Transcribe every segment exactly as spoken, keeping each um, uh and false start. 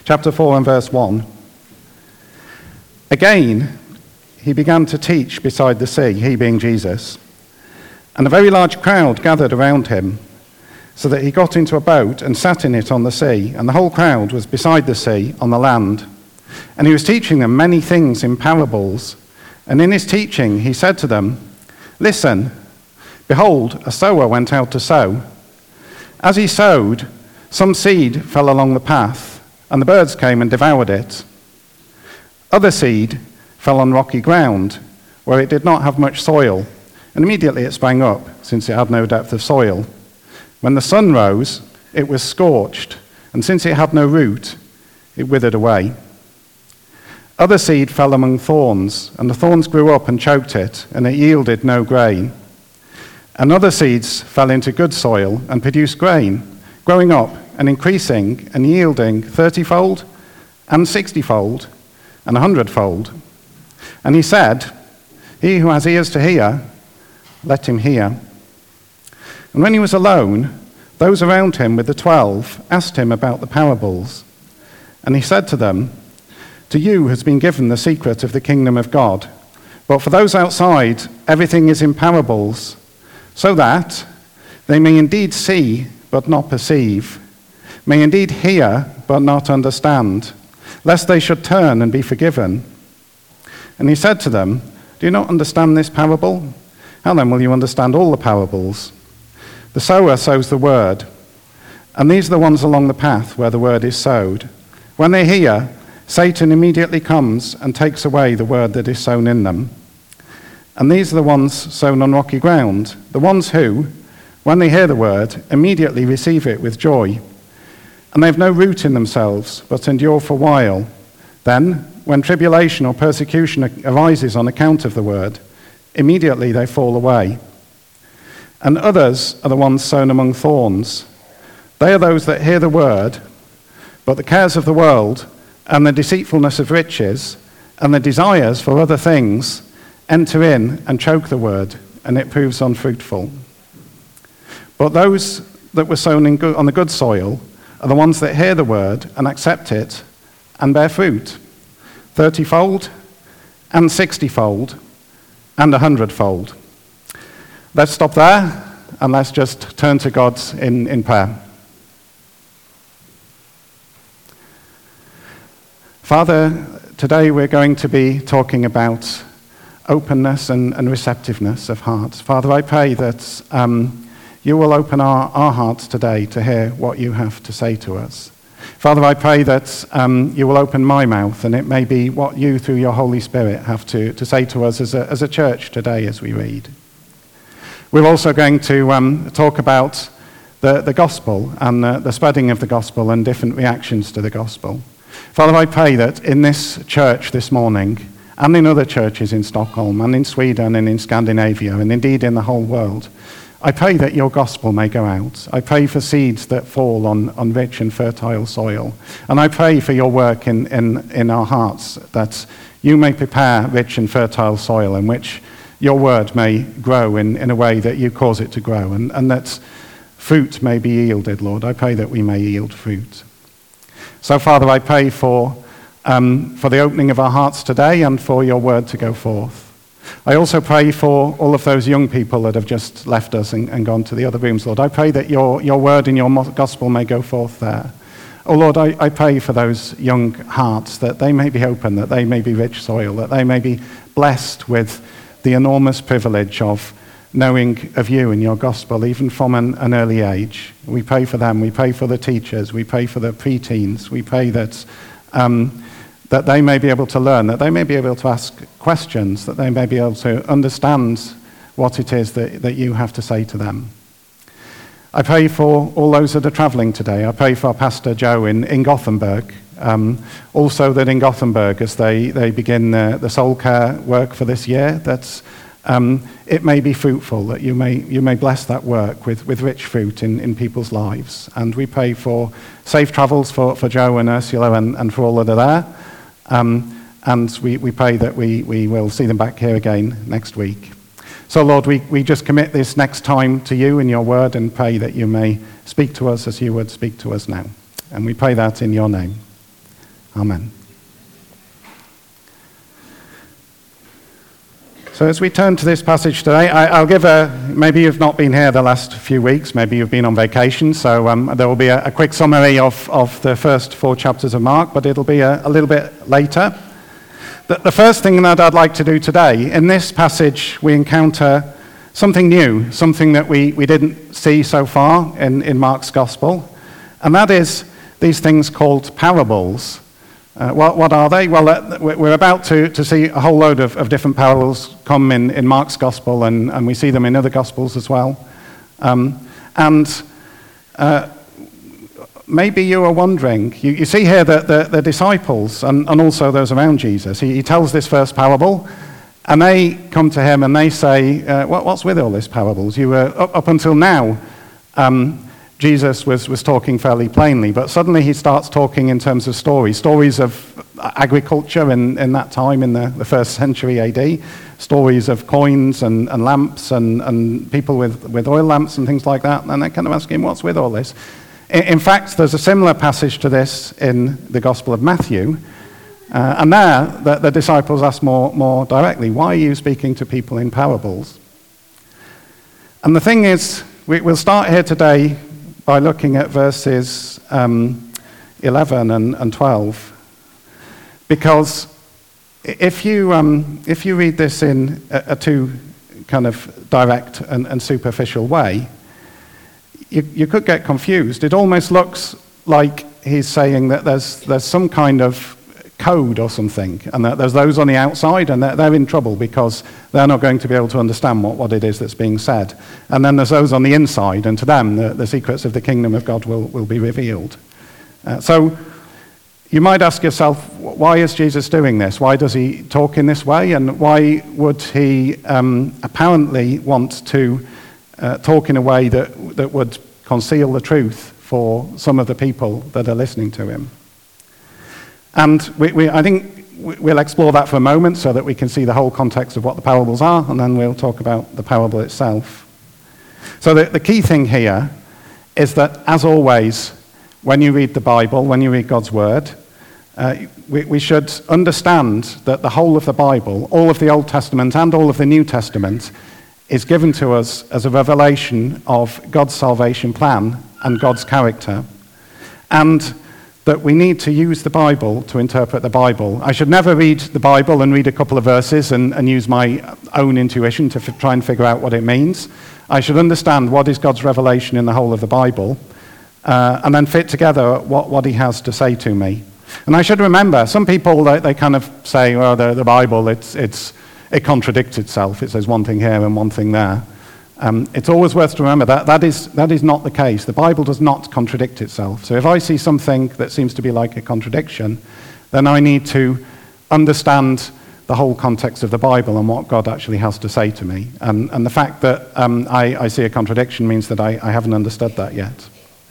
chapter four and verse one. Again, he began to teach beside the sea, he being Jesus. And a very large crowd gathered around him, so that he got into a boat and sat in it on the sea, and the whole crowd was beside the sea on the land. And he was teaching them many things in parables. And in his teaching he said to them, "Listen, behold, a sower went out to sow. As he sowed, some seed fell along the path, and the birds came and devoured it. Other seed fell on rocky ground, where it did not have much soil, and immediately it sprang up, since it had no depth of soil. When the sun rose, it was scorched, and since it had no root, it withered away. Other seed fell among thorns, and the thorns grew up and choked it, and it yielded no grain. And other seeds fell into good soil and produced grain, growing up and increasing and yielding thirtyfold and sixtyfold and a hundredfold." And he said, "He who has ears to hear, let him hear." And when he was alone, those around him with the twelve asked him about the parables. And he said to them, "To you has been given the secret of the kingdom of God, but for those outside, everything is in parables, so that they may indeed see but not perceive, may indeed hear but not understand, lest they should turn and be forgiven." And he said to them, "Do you not understand this parable? How then will you understand all the parables? The sower sows the word, and these are the ones along the path where the word is sowed. When they hear, Satan immediately comes and takes away the word that is sown in them. And these are the ones sown on rocky ground, the ones who, when they hear the word, immediately receive it with joy. And they have no root in themselves, but endure for a while. Then, when tribulation or persecution arises on account of the word, immediately they fall away. And others are the ones sown among thorns. They are those that hear the word, but the cares of the world and the deceitfulness of riches and the desires for other things enter in and choke the word, and it proves unfruitful. But those that were sown in good, on the good soil are the ones that hear the word and accept it and bear fruit, thirtyfold and sixtyfold and a hundredfold." Let's stop there, and let's just turn to God in, in prayer. Father, today we're going to be talking about openness and, and receptiveness of hearts. Father, I pray that um, you will open our, our hearts today to hear what you have to say to us. Father, I pray that um, you will open my mouth, and it may be what you, through your Holy Spirit, have to, to say to us as a, as a church today as we read. We're also going to um, talk about the, the gospel and the, the spreading of the gospel and different reactions to the gospel. Father, I pray that in this church this morning, and in other churches in Stockholm, and in Sweden, and in Scandinavia, and indeed in the whole world, I pray that your gospel may go out. I pray for seeds that fall on, on rich and fertile soil. And I pray for your work in, in, in our hearts, that you may prepare rich and fertile soil in which your word may grow in, in a way that you cause it to grow, and, and that fruit may be yielded, Lord. I pray that we may yield fruit. So, Father, I pray for, um, for the opening of our hearts today and for your word to go forth. I also pray for all of those young people that have just left us and, and gone to the other rooms, Lord. I pray that your, your word and your gospel may go forth there. Oh, Lord, I, I pray for those young hearts, that they may be open, that they may be rich soil, that they may be blessed with the enormous privilege of knowing of you and your gospel, even from an, an early age. We pray for them. We pray for the teachers. We pray for the preteens. We pray that um, that they may be able to learn, that they may be able to ask questions, that they may be able to understand what it is that, that you have to say to them. I pray for all those that are travelling today. I pray for our Pastor Joe in, in Gothenburg. Um, also that in Gothenburg, as they, they begin the, the soul care work for this year, that um, it may be fruitful, that you may you may bless that work with, with rich fruit in, in people's lives. And we pray for safe travels for, for Joe and Ursula and, and for all that are there. Um, and we, we pray that we, we will see them back here again next week. So, Lord, we, we just commit this next time to you in your word and pray that you may speak to us as you would speak to us now. And we pray that in your name. Amen. So as we turn to this passage today, I, I'll give a, maybe you've not been here the last few weeks, maybe you've been on vacation, so um, there will be a, a quick summary of, of the first four chapters of Mark, but it'll be a, a little bit later. The, the first thing that I'd like to do today, in this passage we encounter something new, something that we, we didn't see so far in, in Mark's Gospel, and that is these things called parables. Uh, what, what are they? Well, uh, we're about to, to see a whole load of, of different parables come in, in Mark's Gospel, and, and we see them in other Gospels as well. Um, and uh, maybe you are wondering, you, you see here that the, the disciples, and, and also those around Jesus, he, he tells this first parable, and they come to him and they say, uh, what, what's with all these parables? You were, up, up until now, um, Jesus was, was talking fairly plainly, but suddenly he starts talking in terms of stories, stories of agriculture in, in that time, in the, the first century A D, stories of coins and, and lamps and, and people with, with oil lamps and things like that, and they kind of ask him, what's with all this? In, in fact, there's a similar passage to this in the Gospel of Matthew, uh, and there the, the disciples ask more, more directly, why are you speaking to people in parables? And the thing is, we, we'll start here today by looking at verses um, eleven and, and twelve, because if you um, if you read this in a, a too kind of direct and, and superficial way, you, you could get confused. It almost looks like he's saying that there's there's some kind of code or something, and that there's those on the outside, and they're, they're in trouble because they're not going to be able to understand what, what it is that's being said. And then there's those on the inside, and to them, the, the secrets of the kingdom of God will, will be revealed. Uh, so you might ask yourself, why is Jesus doing this? Why does he talk in this way? And why would he um, apparently want to uh, talk in a way that, that would conceal the truth for some of the people that are listening to him? And we, we, I think we'll explore that for a moment so that we can see the whole context of what the parables are, and then we'll talk about the parable itself. So the, the key thing here is that, as always, when you read the Bible, when you read God's Word, uh, we, we should understand that the whole of the Bible, all of the Old Testament and all of the New Testament, is given to us as a revelation of God's salvation plan and God's character. And that we need to use the Bible to interpret the Bible. I should never read the Bible and read a couple of verses and, and use my own intuition to f- try and figure out what it means. I should understand what is God's revelation in the whole of the Bible, uh, and then fit together what, what he has to say to me. And I should remember, some people, they, they kind of say, well, the, the Bible, it's, it's, it contradicts itself. It says one thing here and one thing there. Um, it's always worth to remember that that is, that is not the case. The Bible does not contradict itself. So if I see something that seems to be like a contradiction, then I need to understand the whole context of the Bible and what God actually has to say to me. And, and the fact that um, I, I see a contradiction means that I, I haven't understood that yet.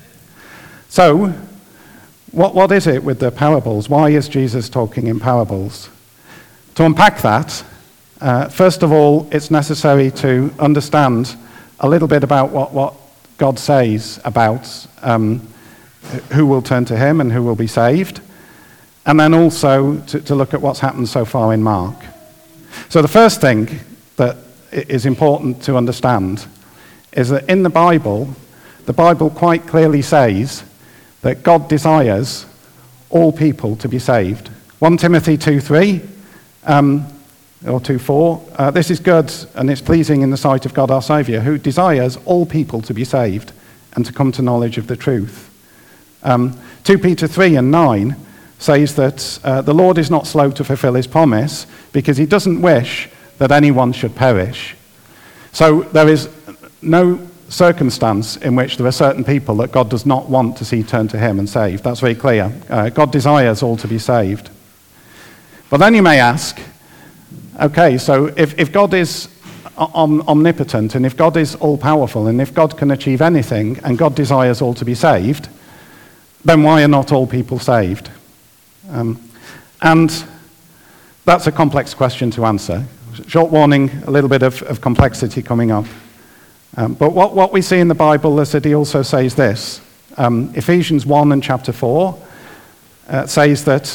So, what, what is it with the parables? Why is Jesus talking in parables? To unpack that, Uh, first of all, it's necessary to understand a little bit about what, what God says about um, who will turn to him and who will be saved, and then also to, to look at what's happened so far in Mark. So the first thing that is important to understand is that in the Bible, the Bible quite clearly says that God desires all people to be saved. First Timothy two three, um, or two four, uh, this is good and it's pleasing in the sight of God our Saviour, who desires all people to be saved and to come to knowledge of the truth. Um, Second Peter three and nine says that uh, the Lord is not slow to fulfill his promise, because he doesn't wish that anyone should perish. So there is no circumstance in which there are certain people that God does not want to see turn to him and saved. That's very clear. Uh, God desires all to be saved. But then you may ask, okay, so if, if God is om- omnipotent, and if God is all-powerful, and if God can achieve anything, and God desires all to be saved, then why are not all people saved? Um, and that's a complex question to answer. Short warning, a little bit of, of complexity coming up. Um, but what, what we see in the Bible is that he also says this. Um, Ephesians one and chapter four uh, says that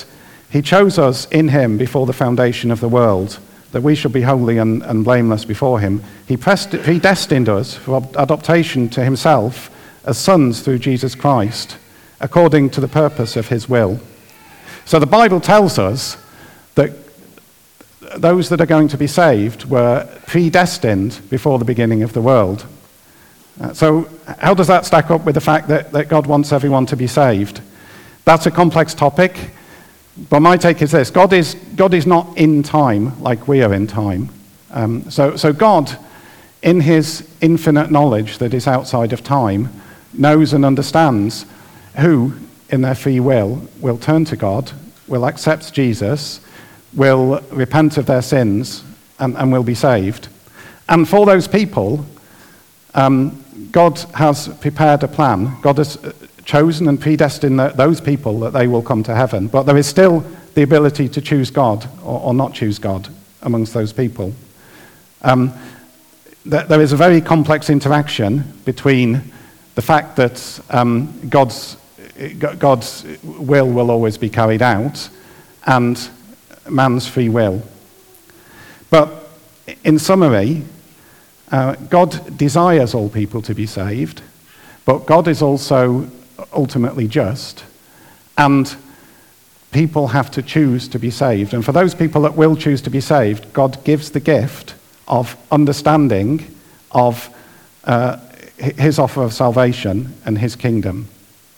He chose us in him before the foundation of the world, that we should be holy and, and blameless before him. He predestined us for adoption to himself as sons through Jesus Christ, according to the purpose of his will. So the Bible tells us that those that are going to be saved were predestined before the beginning of the world. Uh, so how does that stack up with the fact that, that God wants everyone to be saved? That's a complex topic, but my take is this. God is, God is not in time like we are in time. Um, so, so God, in his infinite knowledge that is outside of time, knows and understands who, in their free will, will turn to God, will accept Jesus, will repent of their sins, and, and will be saved. And for those people, um, God has prepared a plan. God has chosen and predestined those people that they will come to heaven. But there is still the ability to choose God or, or not choose God amongst those people. Um, th- there is a very complex interaction between the fact that um, God's, God's will will always be carried out and man's free will. But in summary, uh, God desires all people to be saved, but God is also ultimately just, and people have to choose to be saved. And for those people that will choose to be saved, God gives the gift of understanding of uh, his offer of salvation and his kingdom.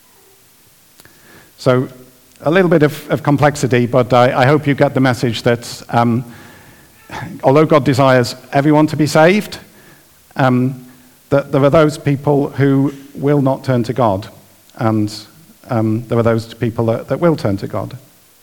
So a little bit of, of complexity, but I, I hope you get the message that um, although God desires everyone to be saved, um, that there are those people who will not turn to God, and um, there are those people that, that will turn to God.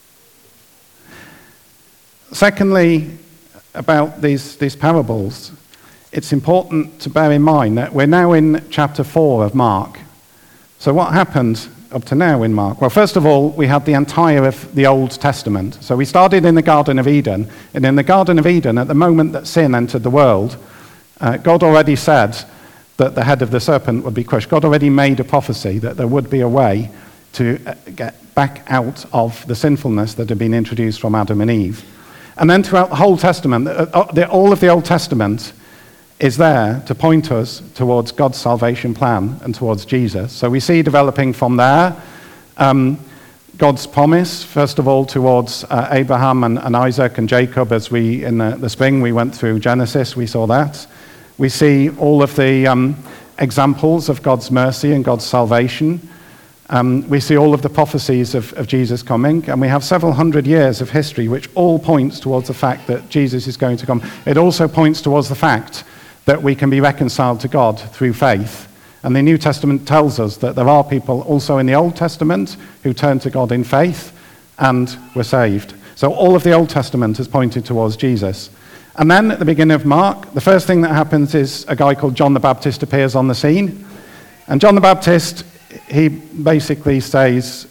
Secondly, about these, these parables, it's important to bear in mind that we're now in chapter four of Mark. So what happened up to now in Mark? Well, first of all, we had the entire of the Old Testament. So we started in the Garden of Eden, and in the Garden of Eden, at the moment that sin entered the world, uh, God already said that the head of the serpent would be crushed. God already made a prophecy that there would be a way to get back out of the sinfulness that had been introduced from Adam and Eve. And then throughout the whole Testament, all of the Old Testament is there to point us towards God's salvation plan and towards Jesus. So we see developing from there um, God's promise, first of all, towards uh, Abraham and, and Isaac and Jacob. As we, in the, the spring, we went through Genesis, we saw that. We see all of the um, examples of God's mercy and God's salvation. Um, we see all of the prophecies of, of Jesus coming, and we have several hundred years of history which all points towards the fact that Jesus is going to come. It also points towards the fact that we can be reconciled to God through faith. And the New Testament tells us that there are people also in the Old Testament who turned to God in faith and were saved. So all of the Old Testament is pointed towards Jesus. And then at the beginning of Mark, the first thing that happens is a guy called John the Baptist appears on the scene. And John the Baptist, he basically says,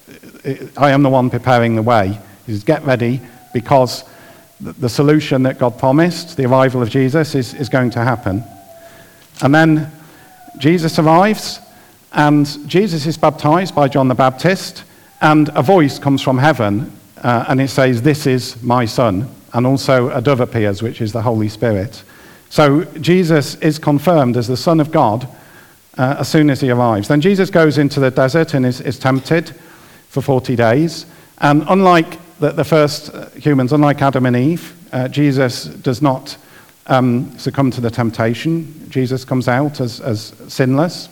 I am the one preparing the way. He says, get ready, because the solution that God promised, the arrival of Jesus, is, is going to happen. And then Jesus arrives, and Jesus is baptized by John the Baptist, and a voice comes from heaven, uh, and it says, this is my son. And also a dove appears, which is the Holy Spirit. So Jesus is confirmed as the Son of God uh, as soon as he arrives. Then Jesus goes into the desert and is, is tempted for forty days. And unlike the, the first humans, unlike Adam and Eve, uh, Jesus does not um, succumb to the temptation. Jesus comes out as, as sinless.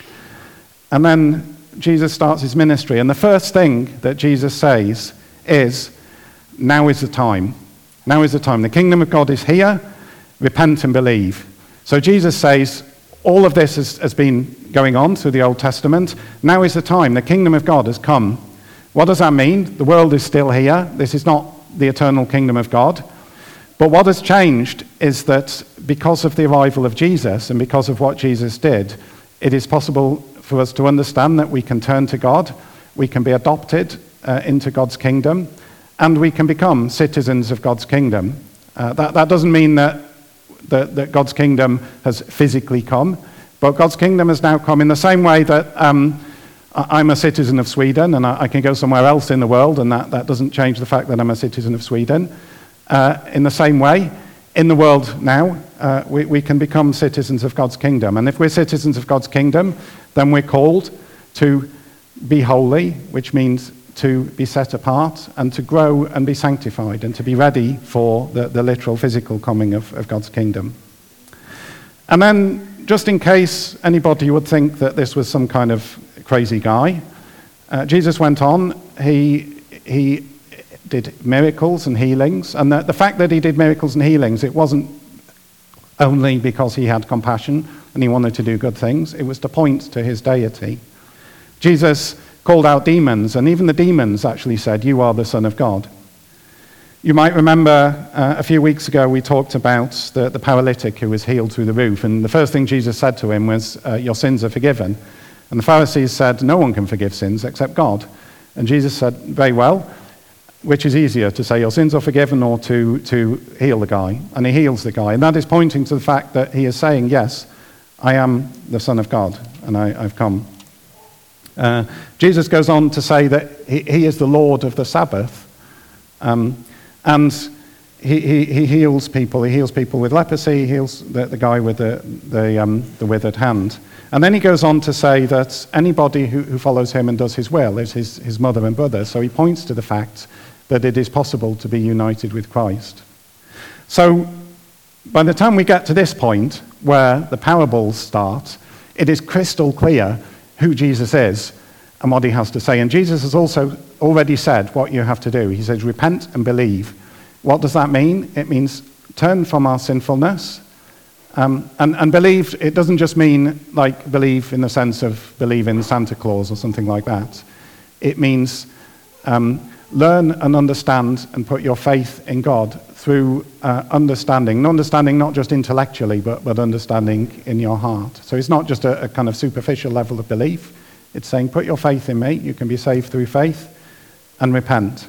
And then Jesus starts his ministry. And the first thing that Jesus says is, now is the time. Now is the time. The kingdom of God is here. Repent and believe. So Jesus says, all of this has, has been going on through the Old Testament. Now is the time. The kingdom of God has come. What does that mean? The world is still here. This is not the eternal kingdom of God. But what has changed is that because of the arrival of Jesus and because of what Jesus did, it is possible for us to understand that we can turn to God, we can be adopted uh, into God's kingdom, and we can become citizens of God's kingdom. Uh, that, that doesn't mean that, that, that God's kingdom has physically come, but God's kingdom has now come in the same way that um, I'm a citizen of Sweden, and I can go somewhere else in the world, and that, that doesn't change the fact that I'm a citizen of Sweden. Uh, in the same way, in the world now, uh, we, we can become citizens of God's kingdom. And if we're citizens of God's kingdom, then we're called to be holy, which means to be set apart, and to grow and be sanctified, and to be ready for the, the literal physical coming of, of God's kingdom. And then, just in case anybody would think that this was some kind of crazy guy, uh, Jesus went on, he he did miracles and healings, and the, the fact that he did miracles and healings, it wasn't only because he had compassion and he wanted to do good things, it was to point to his deity. Jesus called out demons, and even the demons actually said, "You are the Son of God." You might remember uh, a few weeks ago we talked about the, the paralytic who was healed through the roof, and the first thing Jesus said to him was, uh, "Your sins are forgiven." And the Pharisees said, "No one can forgive sins except God." And Jesus said, "Very well, which is easier, to say your sins are forgiven or to, to heal the guy?" And he heals the guy. And that is pointing to the fact that he is saying, yes, I am the Son of God, and I, I've come. Uh, Jesus goes on to say that he, he is the Lord of the Sabbath. Um, and he, he, he heals people. He heals people with leprosy. He heals the, the guy with the, the, um, the withered hand. And then he goes on to say that anybody who, who follows him and does his will is his, his mother and brother. So he points to the fact that it is possible to be united with Christ. So by the time we get to this point where the parables start, it is crystal clear who Jesus is and what he has to say. And Jesus has also already said what you have to do. He says, repent and believe. What does that mean? It means turn from our sinfulness. Um, and, and believe, it doesn't just mean like believe in the sense of believe in Santa Claus or something like that. It means um, learn and understand and put your faith in God through uh, understanding. And understanding not just intellectually, but, but understanding in your heart. So it's not just a, a kind of superficial level of belief. It's saying put your faith in me, you can be saved through faith, and repent.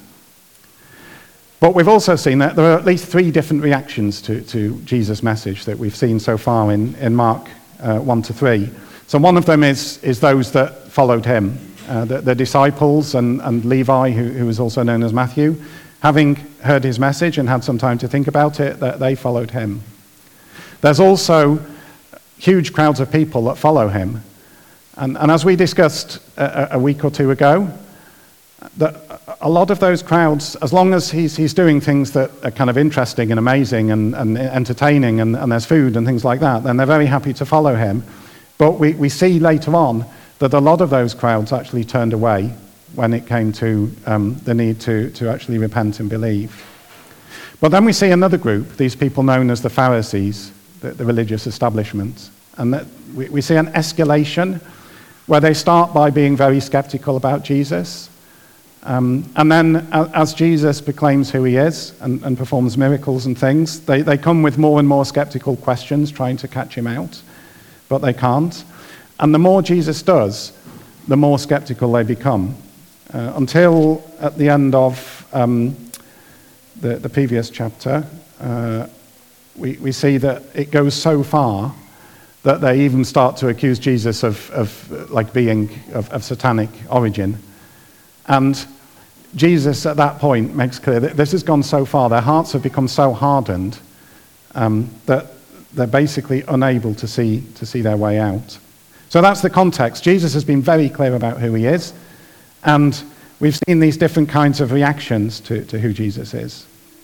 But we've also seen that there are at least three different reactions to, to Jesus' message that we've seen so far in, in Mark uh, one to three. So one of them is, is those that followed him, uh, the, the disciples and, and Levi, who, who is also known as Matthew, having heard his message and had some time to think about it, that they followed him. There's also huge crowds of people that follow him. And, and as we discussed a, a week or two ago, that a lot of those crowds, as long as he's he's doing things that are kind of interesting and amazing and, and entertaining and, and there's food and things like that, then they're very happy to follow him. But we, we see later on that a lot of those crowds actually turned away when it came to um, the need to, to actually repent and believe. But then we see another group, these people known as the Pharisees, the, the religious establishment. And that we, we see an escalation where they start by being very skeptical about Jesus. Um, and then as Jesus proclaims who he is and, and performs miracles and things, they, they come with more and more skeptical questions trying to catch him out, but they can't. And the more Jesus does, the more skeptical they become, uh, until at the end of um, the, the previous chapter, uh, we, we see that it goes so far that they even start to accuse Jesus of, of like being of, of satanic origin. And Jesus, at that point, makes clear that this has gone so far, their hearts have become so hardened um, that they're basically unable to see to see their way out. So that's the context. Jesus has been very clear about who he is, and we've seen these different kinds of reactions to, to who Jesus is.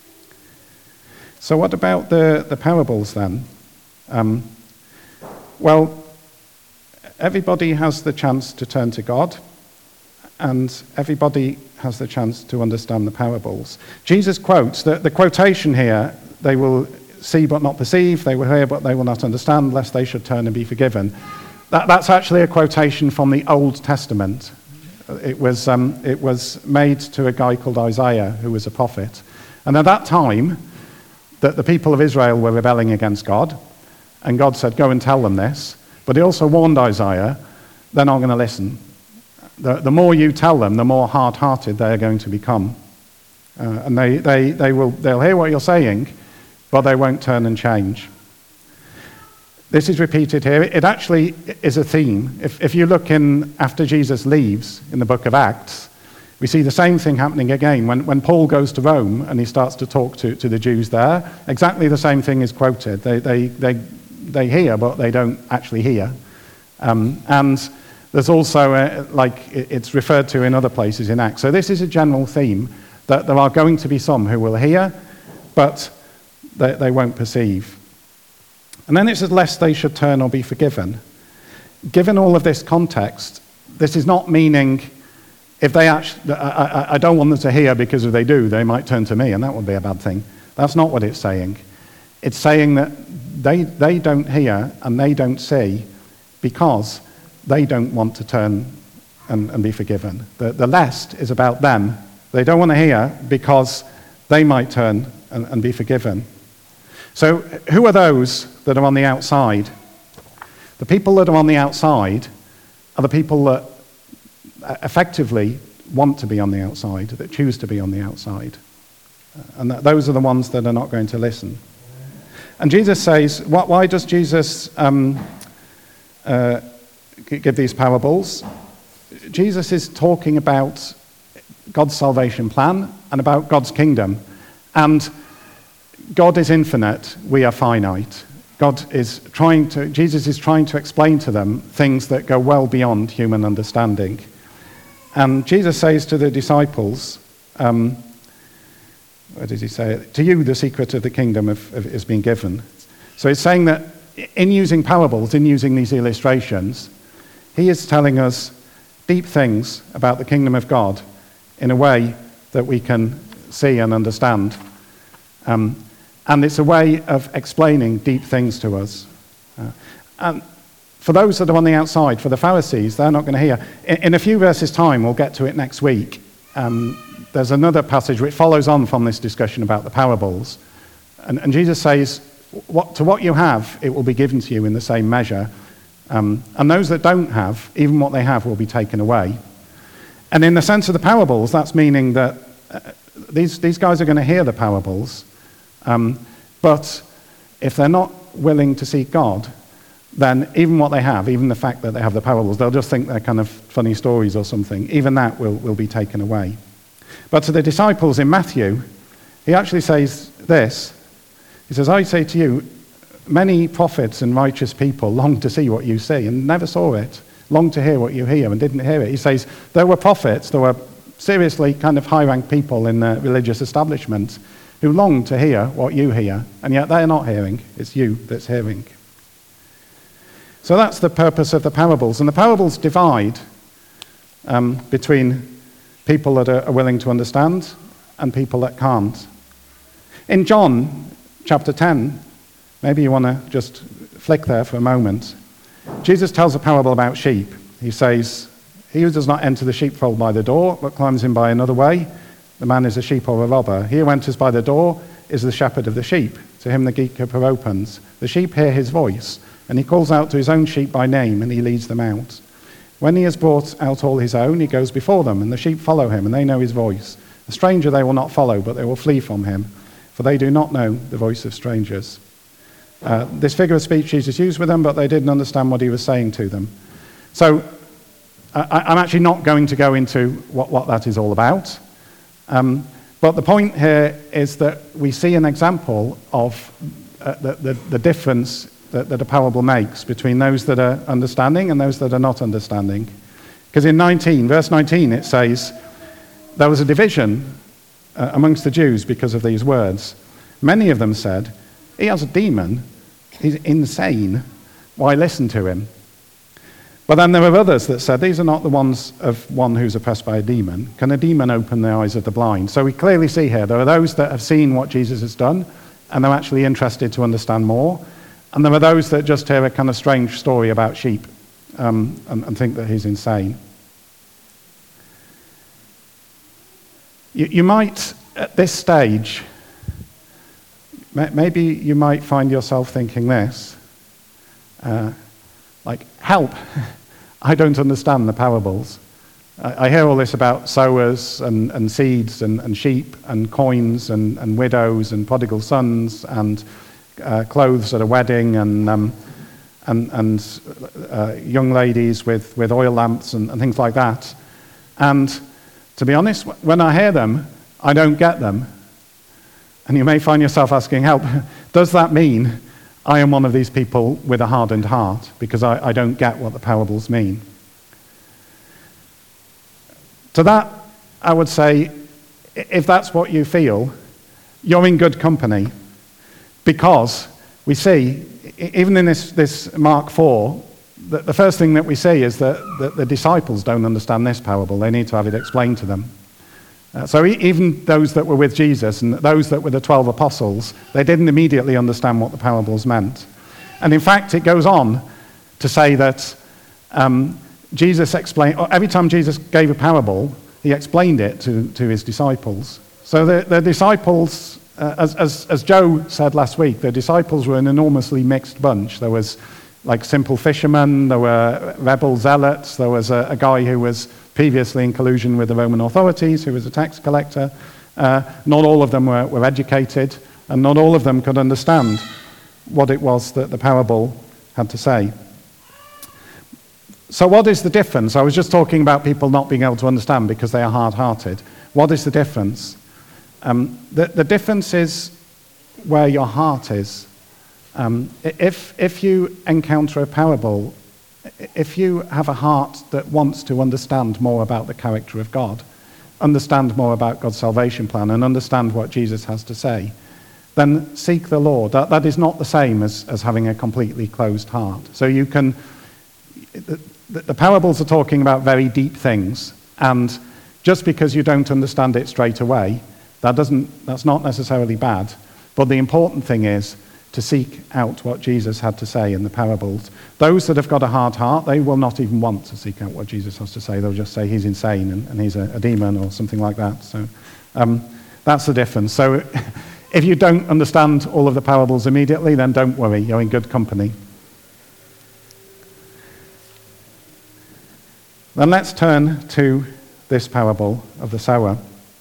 So what about the, the parables then? Um, well, everybody has the chance to turn to God, and everybody has the chance to understand the parables. Jesus quotes, the, the quotation here, they will see but not perceive, they will hear but they will not understand, lest they should turn and be forgiven. That, that's actually a quotation from the Old Testament. It was, um, it was made to a guy called Isaiah, who was a prophet. And at that time, the, the people of Israel were rebelling against God, and God said, go and tell them this. But he also warned Isaiah, they're not going to listen. The, the more you tell them, the more hard-hearted they're going to become. Uh, and they, they, they will, they'll hear what you're saying, but they won't turn and change. This is repeated here. It actually is a theme. If, if you look in after Jesus leaves in the book of Acts, we see the same thing happening again. When, when Paul goes to Rome and he starts to talk to, to the Jews there, exactly the same thing is quoted. They, they, they, they hear, but they don't actually hear. Um, and there's also, a, like it's referred to in other places in Acts. So this is a general theme, that there are going to be some who will hear, but they, they won't perceive. And then it says, lest they should turn or be forgiven. Given all of this context, this is not meaning if they actually, I, I, I don't want them to hear, because if they do, they might turn to me, and that would be a bad thing. That's not what it's saying. It's saying that they, they don't hear and they don't see because they don't want to turn and, and be forgiven. The, the lest is about them. They don't want to hear because they might turn and, and be forgiven. So who are those that are on the outside? The people that are on the outside are the people that effectively want to be on the outside, that choose to be on the outside. And that those are the ones that are not going to listen. And Jesus says, why does Jesus um, uh, give these parables? Jesus is talking about God's salvation plan and about God's kingdom. And God is infinite, we are finite. God is trying to, Jesus is trying to explain to them things that go well beyond human understanding. And Jesus says to the disciples, um, what does he say? To you the secret of the kingdom of, of, is being given. So it's saying that in using parables, in using these illustrations, he is telling us deep things about the kingdom of God in a way that we can see and understand. Um, and it's a way of explaining deep things to us. Uh, and for those that are on the outside, for the Pharisees, they're not going to hear. In, in a few verses' time, we'll get to it next week. Um, there's another passage which follows on from this discussion about the parables. And, and Jesus says, what, to what you have, it will be given to you in the same measure. Um, and those that don't have, even what they have will be taken away. And in the sense of the parables, that's meaning that uh, these, these guys are going to hear the parables, um, but if they're not willing to seek God, then even what they have, even the fact that they have the parables, they'll just think they're kind of funny stories or something. Even that will, will be taken away. But to the disciples in Matthew, he actually says this. He says, I say to you, many prophets and righteous people long to see what you see and never saw it, long to hear what you hear and didn't hear it. He says, there were prophets, there were seriously kind of high-ranked people in the religious establishment who long to hear what you hear, and yet they're not hearing. It's you that's hearing. So that's the purpose of the parables. And the parables divide um, between people that are, are willing to understand and people that can't. In John chapter ten, maybe you want to just flick there for a moment. Jesus tells a parable about sheep. He says, he who does not enter the sheepfold by the door, but climbs in by another way, the man is a sheep or a robber. He who enters by the door is the shepherd of the sheep. To him the gatekeeper opens. The sheep hear his voice, and he calls out to his own sheep by name, and he leads them out. When he has brought out all his own, he goes before them, and the sheep follow him, and they know his voice. A stranger they will not follow, but they will flee from him, for they do not know the voice of strangers. Uh, this figure of speech Jesus used with them, but they didn't understand what he was saying to them. So I, I'm actually not going to go into what, what that is all about. Um, but the point here is that we see an example of uh, the, the, the difference that, that a parable makes between those that are understanding and those that are not understanding. Because in nineteen, verse nineteen, it says, there was a division uh, amongst the Jews because of these words. Many of them said, he has a demon, he's insane, why listen to him? But then there were others that said, these are not the ones of one who's oppressed by a demon. Can a demon open the eyes of the blind? So we clearly see here, there are those that have seen what Jesus has done, and they're actually interested to understand more. And there are those that just hear a kind of strange story about sheep um, and, and think that he's insane. You, you might, at this stage, maybe you might find yourself thinking this, uh, like, help, I don't understand the parables. I, I hear all this about sowers and, and seeds and, and sheep and coins and, and widows and prodigal sons and uh, clothes at a wedding and um, and, and uh, young ladies with, with oil lamps and, and things like that. And to be honest, when I hear them, I don't get them. And you may find yourself asking, help, does that mean I am one of these people with a hardened heart? Because I, I don't get what the parables mean. To that, I would say, if that's what you feel, you're in good company. Because we see, even in this, this Mark four, the, the first thing that we see is that, that the disciples don't understand this parable. They need to have it explained to them. Uh, so e- even those that were with Jesus and those that were the twelve apostles, they didn't immediately understand what the parables meant. And in fact, it goes on to say that um, Jesus explained, every time Jesus gave a parable, he explained it to, to his disciples. So the, the disciples, uh, as, as, as Joe said last week, the disciples were an enormously mixed bunch. There was like simple fishermen, there were rebel zealots, there was a, a guy who was previously in collusion with the Roman authorities, who was a tax collector. Uh, not all of them were, were educated, and not all of them could understand what it was that the parable had to say. So what is the difference? I was just talking about people not being able to understand because they are hard-hearted. What is the difference? Um, the, the difference is where your heart is. Um, if, if you encounter a parable, if you have a heart that wants to understand more about the character of God, understand more about God's salvation plan, and understand what Jesus has to say, then seek the Lord. That, that is not the same as, as having a completely closed heart. So you can... The, the parables are talking about very deep things, and just because you don't understand it straight away, that doesn't, that's not necessarily bad. But the important thing is to seek out what Jesus had to say in the parables. Those that have got a hard heart, they will not even want to seek out what Jesus has to say. They'll just say he's insane and, and he's a, a demon or something like that. So um, that's the difference. So if you don't understand all of the parables immediately, then don't worry, you're in good company. Then let's turn to this parable of the sower.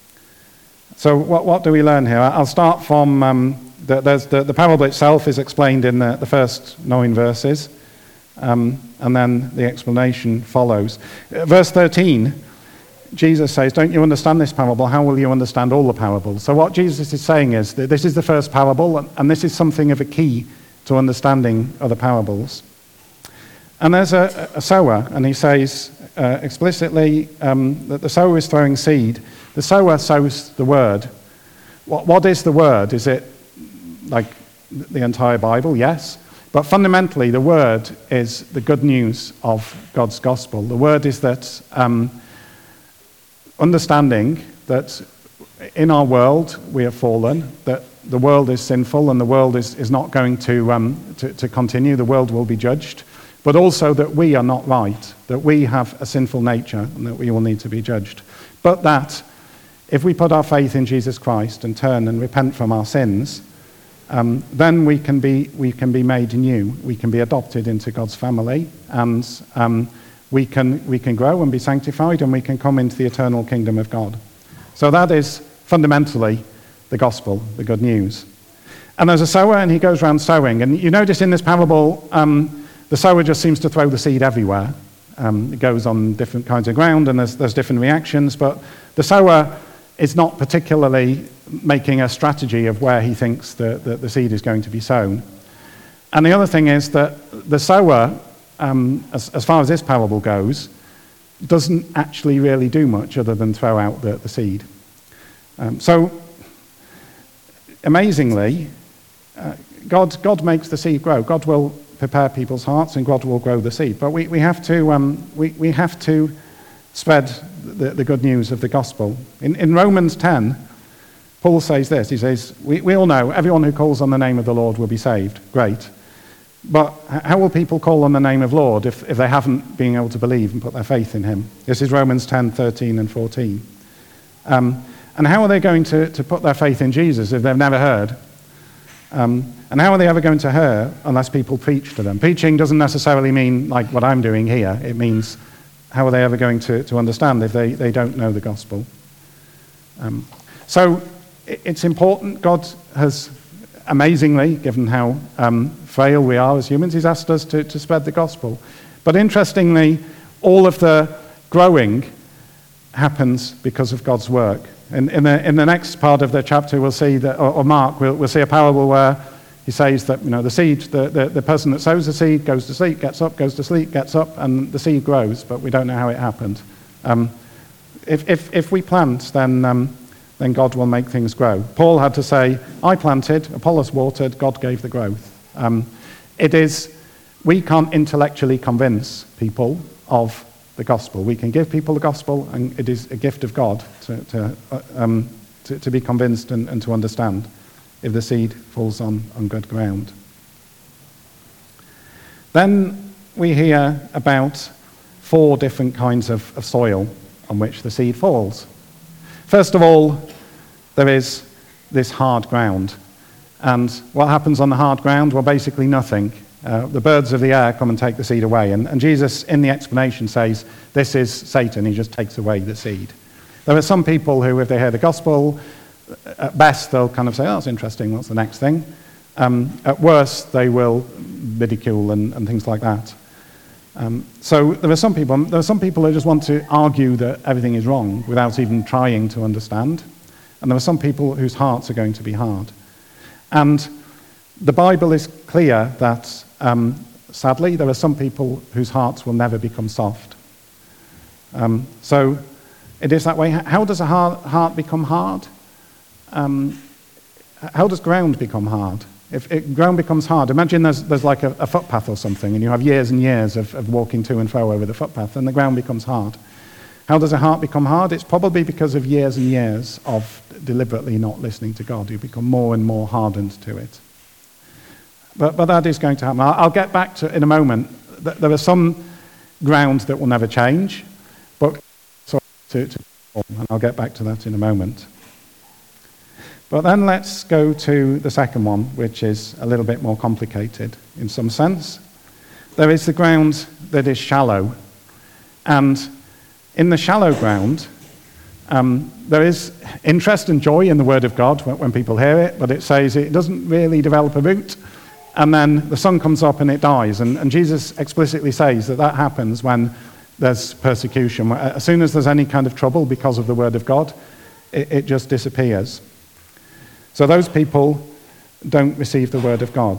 So what, what do we learn here? I'll start from, um, the, there's the, the parable itself is explained in the, the first nine verses, um, and then the explanation follows. Uh, verse thirteen, Jesus says, don't you understand this parable? How will you understand all the parables? So what Jesus is saying is that this is the first parable, and this is something of a key to understanding other parables. And there's a, a sower, and he says uh, explicitly um, that the sower is throwing seed. The sower sows the word. What, what is the word? Is it like the entire Bible? Yes. But fundamentally, the word is the good news of God's gospel. The word is that um, understanding that in our world we have fallen, that the world is sinful and the world is, is not going to, um, to, to continue. The world will be judged. But also that we are not right, that we have a sinful nature and that we will need to be judged. But that if we put our faith in Jesus Christ and turn and repent from our sins, um, then we can be we can be made new. We can be adopted into God's family, and um, we can we can grow and be sanctified, and we can come into the eternal kingdom of God. So that is fundamentally the gospel, the good news. And there's a sower, and he goes around sowing. And you notice in this parable, um, the sower just seems to throw the seed everywhere. Um, it goes on different kinds of ground, and there's, there's different reactions, but the sower is not particularly making a strategy of where he thinks the, the, the seed is going to be sown. And the other thing is that the sower, um, as, as far as this parable goes, doesn't actually really do much other than throw out the, the seed. Um, so, amazingly, uh, God, God makes the seed grow. God will prepare people's hearts, and God will grow the seed. But we, we have to um, we, we have to spread the, the good news of the gospel. In, in Romans ten, Paul says this. He says, we, we all know everyone who calls on the name of the Lord will be saved. Great. But how will people call on the name of Lord if, if they haven't been able to believe and put their faith in him? This is Romans ten, thirteen and fourteen. Um, and how are they going to, to put their faith in Jesus if they've never heard? Um, and how are they ever going to hear unless people preach to them? Preaching doesn't necessarily mean like what I'm doing here. It means how are they ever going to, to understand if they, they don't know the gospel? Um, so it's important. God has amazingly, given how um, frail we are as humans, he's asked us to, to spread the gospel. But interestingly, all of the growing happens because of God's work. In, in, the, in the next part of the chapter, we'll see that, or, or Mark, we'll, we'll see a parable where he says that, you know, the seed, the, the, the person that sows the seed goes to sleep, gets up, goes to sleep, gets up, and the seed grows, but we don't know how it happened. Um, if, if, if we plant, then, um, then God will make things grow. Paul had to say, I planted, Apollos watered, God gave the growth. Um, it is, we can't intellectually convince people of the gospel. We can give people the gospel, and it is a gift of God to, to, uh, um, to, to be convinced and, and to understand if the seed falls on, on good ground. Then we hear about four different kinds of, of soil on which the seed falls. First of all, there is this hard ground. And what happens on the hard ground? Well, basically nothing. Uh, the birds of the air come and take the seed away. And, and Jesus, in the explanation, says, this is Satan. He just takes away the seed. There are some people who, if they hear the gospel, at best, they'll kind of say, oh, that's interesting, what's the next thing? Um, at worst, they will ridicule and, and things like that. Um, so there are some people there are some people who just want to argue that everything is wrong without even trying to understand. And there are some people whose hearts are going to be hard. And the Bible is clear that, um, sadly, there are some people whose hearts will never become soft. Um, so it is that way. How does a heart, heart become hard? Um, how does ground become hard? If it, ground becomes hard, imagine there's, there's like a, a footpath or something, and you have years and years of, of walking to and fro over the footpath, and the ground becomes hard. How does a heart become hard? It's probably because of years and years of deliberately not listening to God. You become more and more hardened to it. But, but that is going to happen. I'll, I'll get back to in a moment. There are some ground that will never change, but so to, to, and I'll get back to that in a moment. But then let's go to the second one, which is a little bit more complicated in some sense. There is the ground that is shallow. And in the shallow ground, um, there is interest and joy in the Word of God when, when people hear it, but it says it doesn't really develop a root, and then the sun comes up and it dies. And, and Jesus explicitly says that that happens when there's persecution. As soon as there's any kind of trouble because of the Word of God, it, it just disappears. So those people don't receive the Word of God.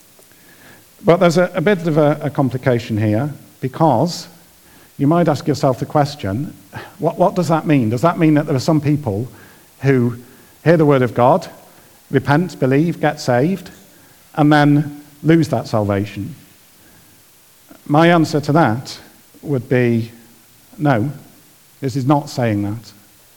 But there's a, a bit of a, a complication here, because you might ask yourself the question, what, what does that mean? Does that mean that there are some people who hear the Word of God, repent, believe, get saved, and then lose that salvation? My answer to that would be no. This is not saying that.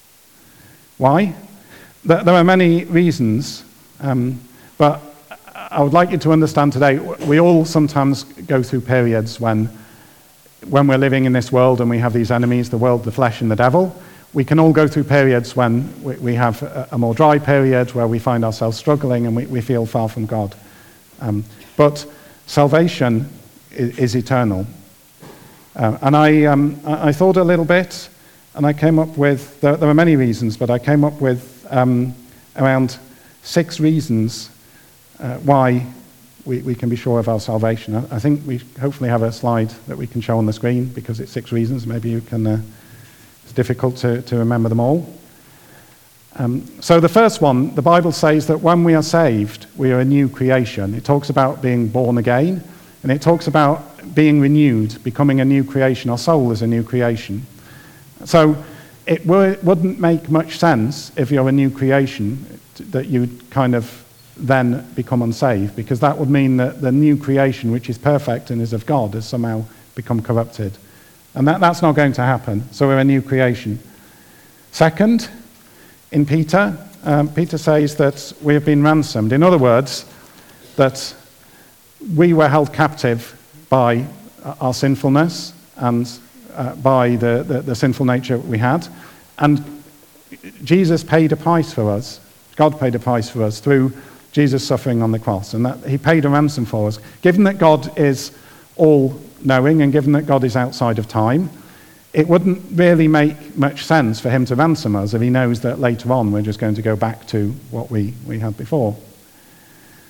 Why? There are many reasons, um, but I would like you to understand today, we all sometimes go through periods when, when we're living in this world and we have these enemies, the world, the flesh, and the devil. We can all go through periods when we, we have a, a more dry period where we find ourselves struggling and we, we feel far from God. Um, but salvation is, is eternal. Uh, and I, um, I thought a little bit, and I came up with, there, there are many reasons, but I came up with Um, around six reasons uh, why we, we can be sure of our salvation. I, I think we hopefully have a slide that we can show on the screen, because it's six reasons. Maybe you can, uh, it's difficult to, to remember them all. Um, so the first one, the Bible says that when we are saved, we are a new creation. It talks about being born again, and it talks about being renewed, becoming a new creation. Our soul is a new creation. So it w- wouldn't make much sense if you're a new creation that you'd kind of then become unsaved, because that would mean that the new creation, which is perfect and is of God, has somehow become corrupted. And that, that's not going to happen. So we're a new creation. Second, in Peter, um, Peter says that we have been ransomed. In other words, that we were held captive by our sinfulness and Uh, by the, the, the sinful nature we had. And Jesus paid a price for us. God paid a price for us through Jesus suffering on the cross. And that he paid a ransom for us. Given that God is all-knowing and given that God is outside of time, it wouldn't really make much sense for him to ransom us if he knows that later on we're just going to go back to what we, we had before.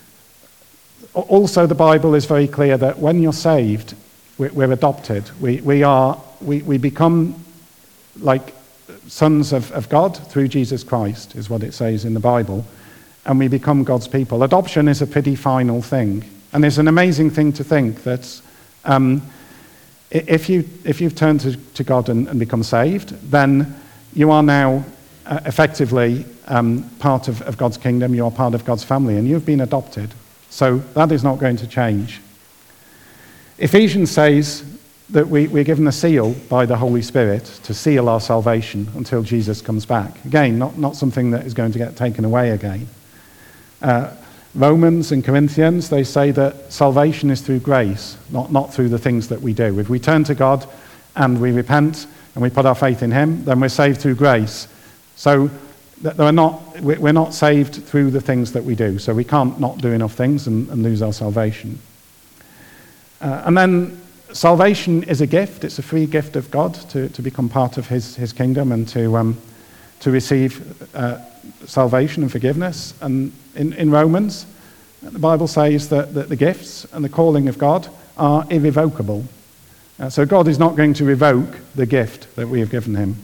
Also, the Bible is very clear that when you're saved, we're, we're adopted. We, we, are, we, we become like sons of, of God through Jesus Christ, is what it says in the Bible, and we become God's people. Adoption is a pretty final thing, and it's an amazing thing to think that um, if, you, if you've turned to, to God and, and become saved, then you are now uh, effectively um, part of, of God's kingdom, you are part of God's family, and you've been adopted. So that is not going to change. Ephesians says that we, we're given a seal by the Holy Spirit to seal our salvation until Jesus comes back. Again, not, not something that is going to get taken away again. Uh, Romans and Corinthians, they say that salvation is through grace, not, not through the things that we do. If we turn to God and we repent and we put our faith in him, then we're saved through grace. So that we're not, we're not saved through the things that we do. So we can't not do enough things and, and lose our salvation. Uh, and then salvation is a gift. It's a free gift of God to, to become part of his, his kingdom and to, um, to receive uh, salvation and forgiveness. And in, in Romans, the Bible says that, that the gifts and the calling of God are irrevocable. Uh, so God is not going to revoke the gift that we have given him.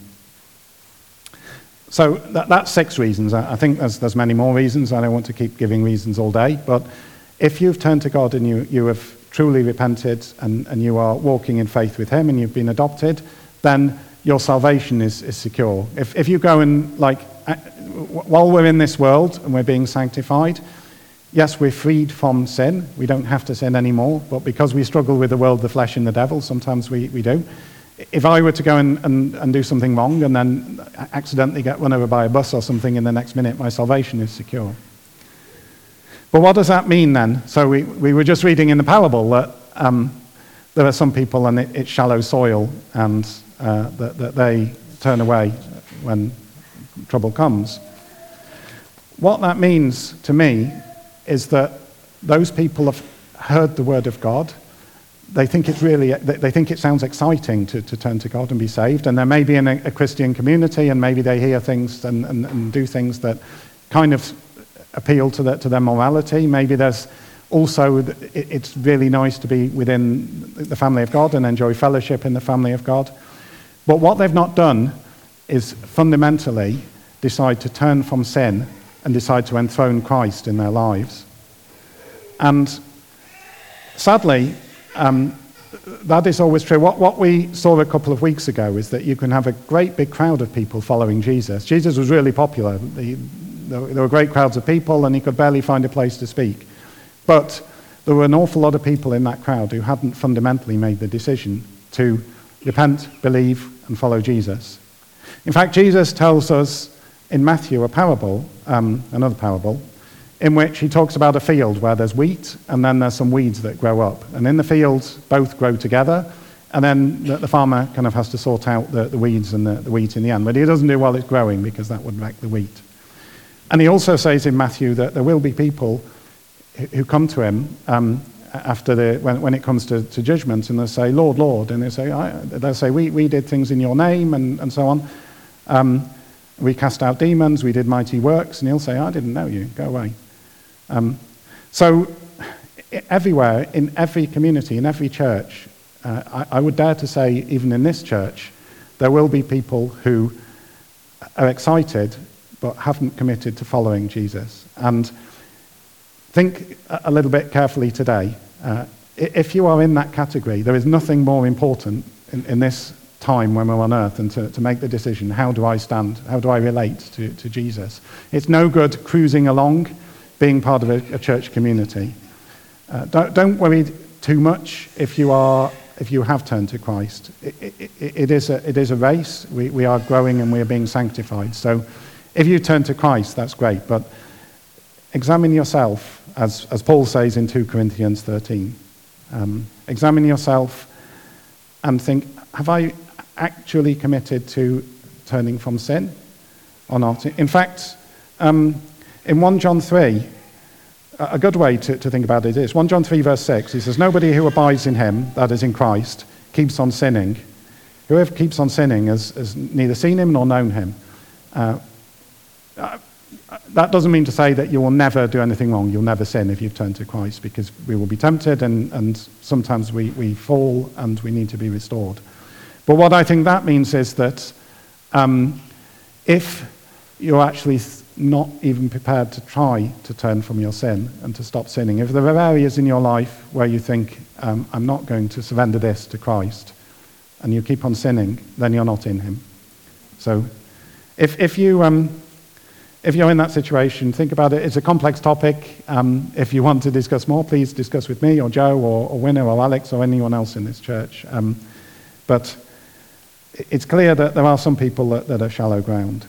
So that, that's six reasons. I think there's, there's many more reasons. I don't want to keep giving reasons all day. But if you've turned to God and you, you have truly repented and, and you are walking in faith with him and you've been adopted, then your salvation is, is secure. If, if you go and, like, while we're in this world and we're being sanctified, yes, we're freed from sin. We don't have to sin anymore. But because we struggle with the world, the flesh, and the devil, sometimes we, we do. If I were to go and, and, and do something wrong and then accidentally get run over by a bus or something in the next minute, my salvation is secure. But what does that mean then? So we, we were just reading in the parable that um, there are some people and it, it's shallow soil and uh, that, that they turn away when trouble comes. What that means to me is that those people have heard the word of God. They think it's really, they think it sounds exciting to, to turn to God and be saved. And they're maybe in a, a Christian community and maybe they hear things and, and, and do things that kind of appeal to, the, to their morality. Maybe there's also, it, it's really nice to be within the family of God and enjoy fellowship in the family of God. But what they've not done is fundamentally decide to turn from sin and decide to enthrone Christ in their lives. And sadly, Um, that is always true. What, what we saw a couple of weeks ago is that you can have a great big crowd of people following Jesus. Jesus was really popular. The, the, there were great crowds of people and he could barely find a place to speak. But there were an awful lot of people in that crowd who hadn't fundamentally made the decision to repent, believe, and follow Jesus. In fact, Jesus tells us in Matthew a parable, um, another parable, in which he talks about a field where there's wheat and then there's some weeds that grow up. And in the fields, both grow together, and then the, the farmer kind of has to sort out the, the weeds and the, the wheat in the end. But he doesn't do while it's growing because that would wreck the wheat. And he also says in Matthew that there will be people who, who come to him um, after the when, when it comes to, to judgment, and they'll say, Lord, Lord, and they'll say, I, they'll say we, we did things in your name and, and so on. Um, we cast out demons, we did mighty works, and he'll say, I didn't know you, go away. Um, so everywhere, in every community, in every church, uh, I, I would dare to say, even in this church, there will be people who are excited but haven't committed to following Jesus. And think a little bit carefully today. Uh, if you are in that category, there is nothing more important in, in this time when we're on earth than to, to make the decision, how do I stand, how do I relate to, to Jesus? It's no good cruising along, being part of a, a church community. Uh, don't, don't worry too much if you are if you have turned to Christ. It, it, it, is, a, it is a race. We, we are growing and we are being sanctified. So if you turn to Christ, that's great. But examine yourself, as, as Paul says in two Corinthians thirteen. Um, examine yourself and think, have I actually committed to turning from sin or not? In fact, um, in First John three, a good way to, to think about it is, First John three verse six, he says, nobody who abides in him, that is in Christ, keeps on sinning. Whoever keeps on sinning has, has neither seen him nor known him. Uh, that doesn't mean to say that you will never do anything wrong. You'll never sin if you've turned to Christ, because we will be tempted, and, and sometimes we, we fall and we need to be restored. But what I think that means is that um, if you're actually not even prepared to try to turn from your sin and to stop sinning, if there are areas in your life where you think, um, I'm not going to surrender this to Christ, and you keep on sinning, then you're not in him. So if, if, you, um, if you're in that situation, think about it. It's a complex topic. Um, if you want to discuss more, please discuss with me or Joe or, or Winner or Alex or anyone else in this church. Um, but it's clear that there are some people that, that are shallow ground.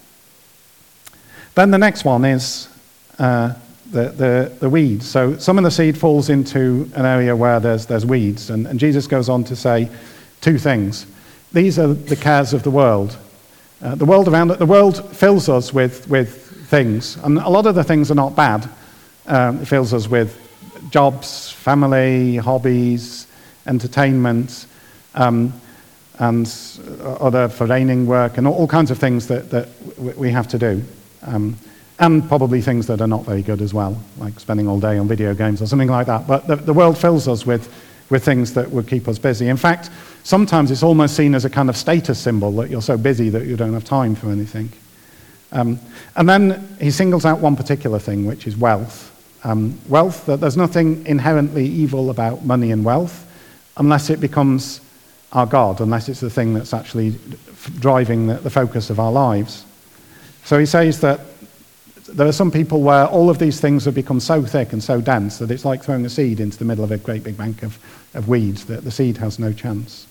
Then the next one is uh, the, the, the weeds. So some of the seed falls into an area where there's, there's weeds. And, and Jesus goes on to say two things. These are the cares of the world. Uh, the world around it, the world fills us with, with things. And a lot of the things are not bad. Um, it fills us with jobs, family, hobbies, entertainment, um, and other foraining work, and all, all kinds of things that, that we have to do. Um, and probably things that are not very good as well, like spending all day on video games or something like that. But the, the world fills us with, with things that would keep us busy. In fact, sometimes it's almost seen as a kind of status symbol that you're so busy that you don't have time for anything. Um, and then he singles out one particular thing, which is wealth. Um, wealth, that there's nothing inherently evil about money and wealth unless it becomes our God, unless it's the thing that's actually f- driving the, the focus of our lives. So he says that there are some people where all of these things have become so thick and so dense that it's like throwing a seed into the middle of a great big bank of, of weeds, that the seed has no chance.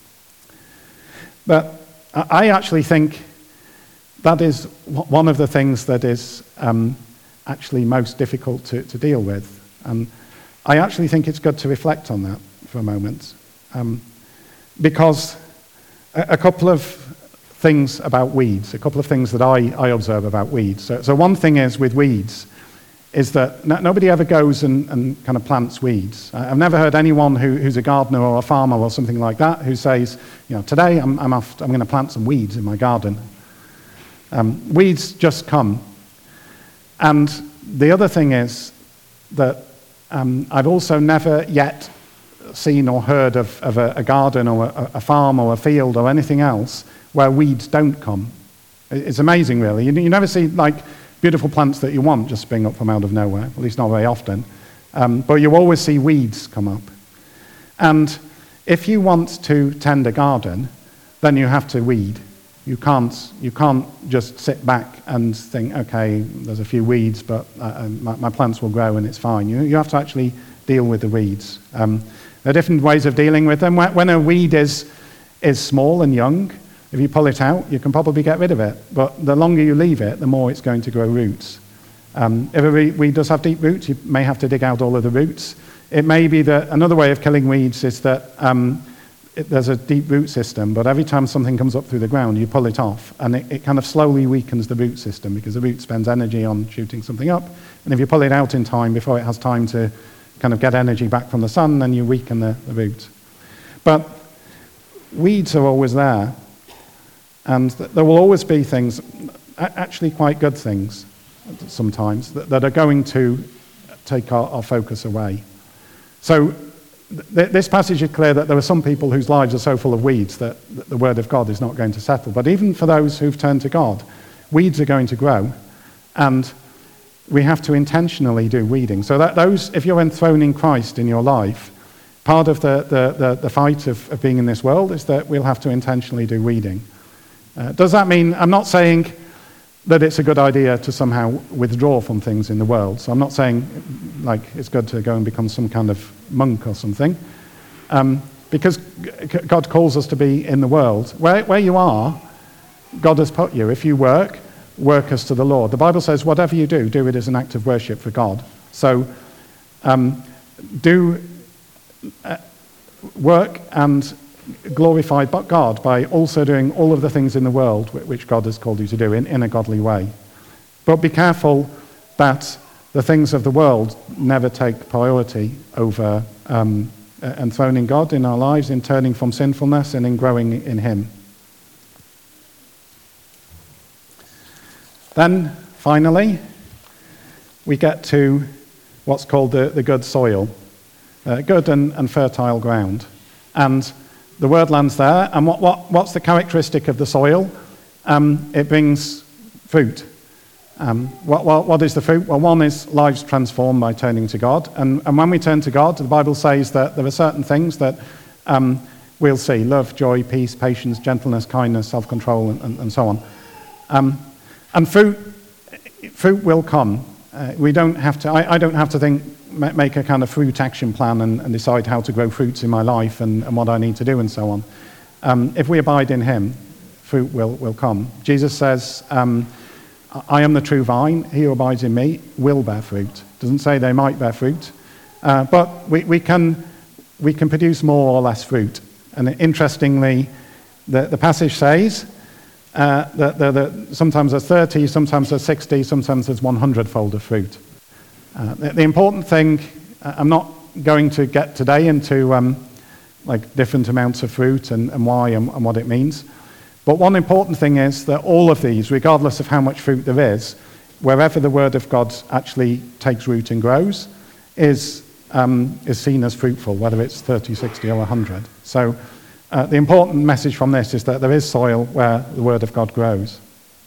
But I actually think that is one of the things that is um, actually most difficult to, to deal with. And I actually think it's good to reflect on that for a moment. Um, because a, a couple of things about weeds, a couple of things that I, I observe about weeds. So, so one thing is with weeds, is that no, nobody ever goes and, and kind of plants weeds. I've never heard anyone who, who's a gardener or a farmer or something like that who says, you know, today I'm, I'm, off, I'm going to plant some weeds in my garden. Um, weeds just come. And the other thing is that um, I've also never yet seen or heard of, of a, a garden or a, a farm or a field or anything else where weeds don't come. It's amazing, really. You, you never see, like, beautiful plants that you want just spring up from out of nowhere, at least not very often. Um, but you always see weeds come up. And if you want to tend a garden, then you have to weed. You can't, you can't just sit back and think, okay, there's a few weeds, but uh, my, my plants will grow and it's fine. You, you have to actually deal with the weeds. Um, there are different ways of dealing with them. When a weed is, is small and young, if you pull it out, you can probably get rid of it. But the longer you leave it, the more it's going to grow roots. Um, if a weed does have deep roots, you may have to dig out all of the roots. It may be that another way of killing weeds is that um, it, there's a deep root system, but every time something comes up through the ground, you pull it off, and it, it kind of slowly weakens the root system because the root spends energy on shooting something up. And if you pull it out in time, before it has time to kind of get energy back from the sun, then you weaken the, the root. But weeds are always there. And there will always be things, actually quite good things sometimes, that, that are going to take our, our focus away. So th- this passage is clear that there are some people whose lives are so full of weeds that, that the word of God is not going to settle. But even for those who've turned to God, weeds are going to grow, and we have to intentionally do weeding. So that those, if you're enthroned in Christ in your life, part of the, the, the, the fight of, of being in this world is that we'll have to intentionally do weeding. Uh, does that mean, I'm not saying that it's a good idea to somehow withdraw from things in the world. So I'm not saying like it's good to go and become some kind of monk or something. Um, because God calls us to be in the world. Where, where you are, God has put you. If you work, work as to the Lord. The Bible says whatever you do, do it as an act of worship for God. So um, do uh, work and glorify God by also doing all of the things in the world which God has called you to do in, in a godly way. But be careful that the things of the world never take priority over um, enthroning God in our lives, in turning from sinfulness and in growing in Him. Then, finally, we get to what's called the, the good soil, uh, good and, and fertile ground. And the word lands there, and what, what, what's the characteristic of the soil? Um, it brings fruit. Um, what, what, what is the fruit? Well, one is lives transformed by turning to God. And, and when we turn to God, the Bible says that there are certain things that um, we'll see: love, joy, peace, patience, gentleness, kindness, self-control, and, and, and so on. Um, and fruit, fruit will come. Uh, we don't have to, I, I don't have to think, make a kind of fruit action plan and, and decide how to grow fruits in my life and, and what I need to do and so on. Um, if we abide in him, fruit will, will come. Jesus says, um, I am the true vine, he who abides in me will bear fruit. Doesn't say they might bear fruit, uh, but we, we can we can produce more or less fruit. And interestingly, the, the passage says uh, that, that, that sometimes there's thirty, sometimes there's sixty, sometimes there's one hundred fold of fruit. Uh, the, the important thing, uh, I'm not going to get today into um, like different amounts of fruit and, and why and, and what it means. But one important thing is that all of these, regardless of how much fruit there is, wherever the word of God actually takes root and grows, is um, is seen as fruitful, whether it's thirty, sixty, or one hundred. So uh, the important message from this is that there is soil where the word of God grows.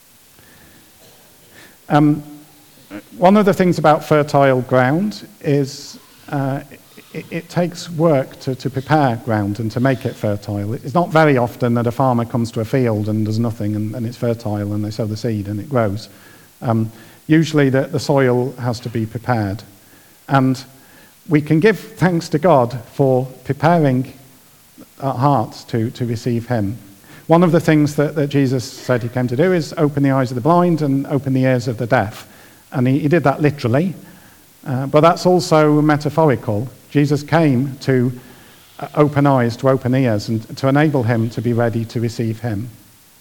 Um, one of the things about fertile ground is uh, it, it takes work to, to prepare ground and to make it fertile. It's not very often that a farmer comes to a field and does nothing and, and it's fertile and they sow the seed and it grows. Um, usually the, the soil has to be prepared. And we can give thanks to God for preparing our hearts to, to receive him. One of the things that, that Jesus said he came to do is open the eyes of the blind and open the ears of the deaf. And he, he did that literally, uh, but that's also metaphorical. Jesus came to open eyes, to open ears, and to enable him to be ready to receive him.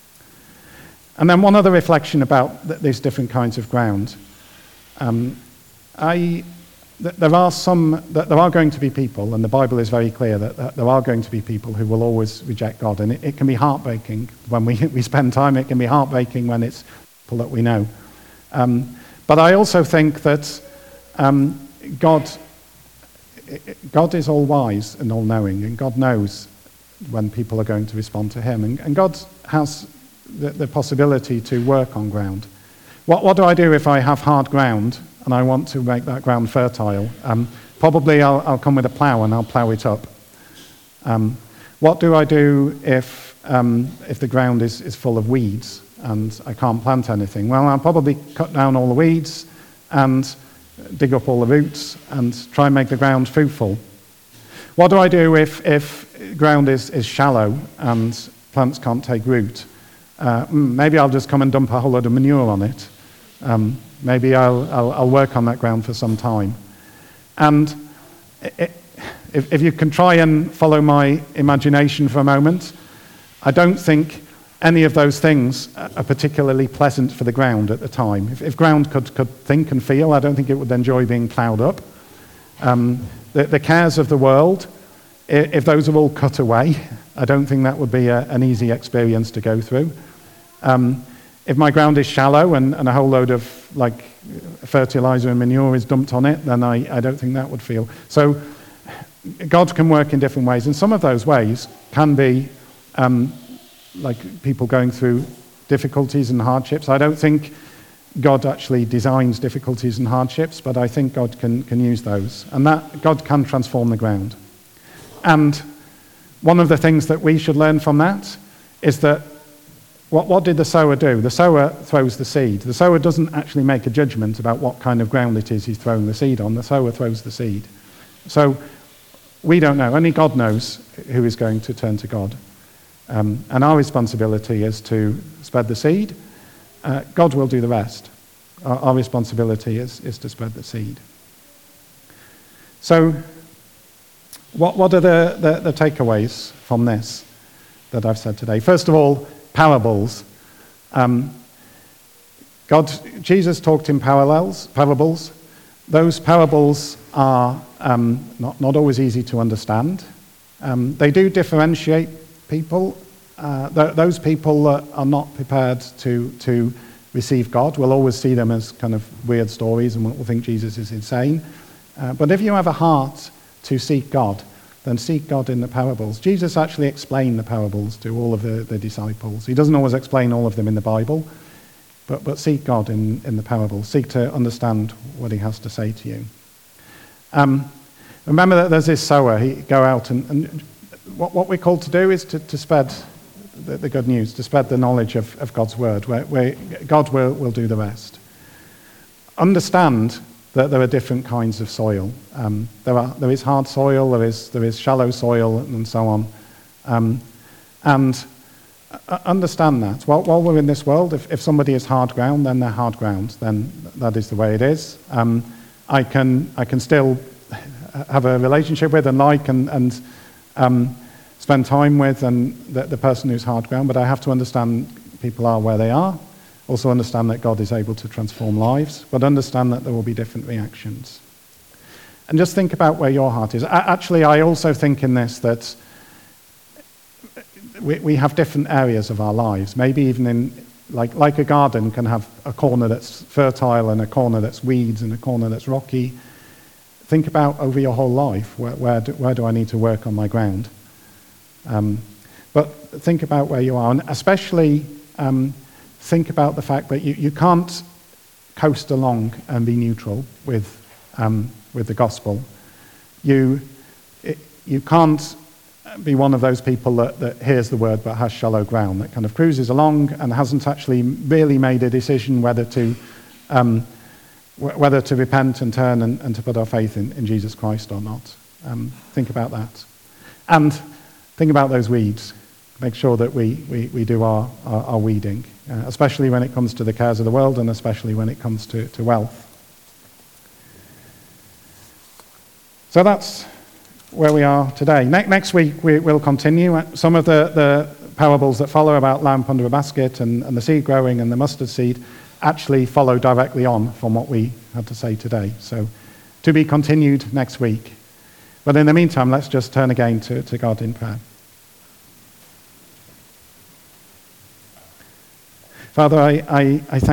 And then one other reflection about th- these different kinds of ground. Um, I, th- there are some, th- there are going to be people, and the Bible is very clear that, that there are going to be people who will always reject God, and it, it can be heartbreaking when we, we spend time. It can be heartbreaking when it's people that we know. Um, but I also think that um, God. God is all-wise and all-knowing, and God knows when people are going to respond to him. And, and God has the, the possibility to work on ground. What, what do I do if I have hard ground and I want to make that ground fertile? Um, probably I'll, I'll come with a plough and I'll plough it up. Um, what do I do if, um, if the ground is, is full of weeds and I can't plant anything? Well, I'll probably cut down all the weeds and dig up all the roots and try and make the ground fruitful. What do I do if, if ground is, is shallow and plants can't take root? Uh, maybe I'll just come and dump a whole load of manure on it. Um, maybe I'll, I'll, I'll work on that ground for some time. And it, if, if you can try and follow my imagination for a moment, I don't think any of those things are particularly pleasant for the ground at the time. If, if ground could, could think and feel, I don't think it would enjoy being ploughed up. Um, the, the cares of the world, if those are all cut away, I don't think that would be a, an easy experience to go through. Um, if my ground is shallow and, and a whole load of like fertilizer and manure is dumped on it, then I, I don't think that would feel. So God can work in different ways, and some of those ways can be um, like people going through difficulties and hardships. I don't think God actually designs difficulties and hardships, but I think God can, can use those. And that God can transform the ground. And one of the things that we should learn from that is that what, what did the sower do? The sower throws the seed. The sower doesn't actually make a judgment about what kind of ground it is he's throwing the seed on. The sower throws the seed. So we don't know. Only God knows who is going to turn to God. Um, and our responsibility is to spread the seed. Uh, God will do the rest. Our, our responsibility is, is to spread the seed. So what, what are the, the, the takeaways from this that I've said today? First of all, parables. Um, God, Jesus talked in parallels, parables. Those parables are um, not, not always easy to understand. Um, they do differentiate people, uh, th- those people that are not prepared to, to receive God. We'll always see them as kind of weird stories and we'll think Jesus is insane. Uh, but if you have a heart to seek God, then seek God in the parables. Jesus actually explained the parables to all of the, the disciples. He doesn't always explain all of them in the Bible, but, but seek God in, in the parables. Seek to understand what he has to say to you. Um, remember that there's this sower. He go out and, and what, what we're called to do is to, to spread the, the good news, to spread the knowledge of, of God's word, where, where God will, will do the rest. Understand that there are different kinds of soil. Um, there are there is hard soil, there is there is shallow soil, and so on. Um, and uh, understand that. While, while we're in this world, if, if somebody is hard ground, then they're hard ground. Then that is the way it is. Um, I can I can still have a relationship with and like and and um, spend time with and the, the person who's hard ground, but I have to understand people are where they are. Also understand that God is able to transform lives, but understand that there will be different reactions. And just think about where your heart is. Actually, I also think in this that we, we have different areas of our lives. Maybe even in, like, like a garden can have a corner that's fertile and a corner that's weeds and a corner that's rocky. Think about over your whole life, where, where, do, where do I need to work on my ground? Um, but think about where you are, and especially um, think about the fact that you, you can't coast along and be neutral with um, with the gospel. You it, you can't be one of those people that, that hears the word but has shallow ground, that kind of cruises along and hasn't actually really made a decision whether to um, w- whether to repent and turn and, and to put our faith in, in Jesus Christ or not. Um, think about that. And think about those weeds. Make sure that we, we, we do our, our, our weeding, uh, especially when it comes to the cares of the world and especially when it comes to, to wealth. So that's where we are today. Ne- next week we, we'll continue. Some of the, the parables that follow about lamp under a basket and, and the seed growing and the mustard seed actually follow directly on from what we had to say today. So to be continued next week. But in the meantime, let's just turn again to, to God in prayer. Father, I, I, I thank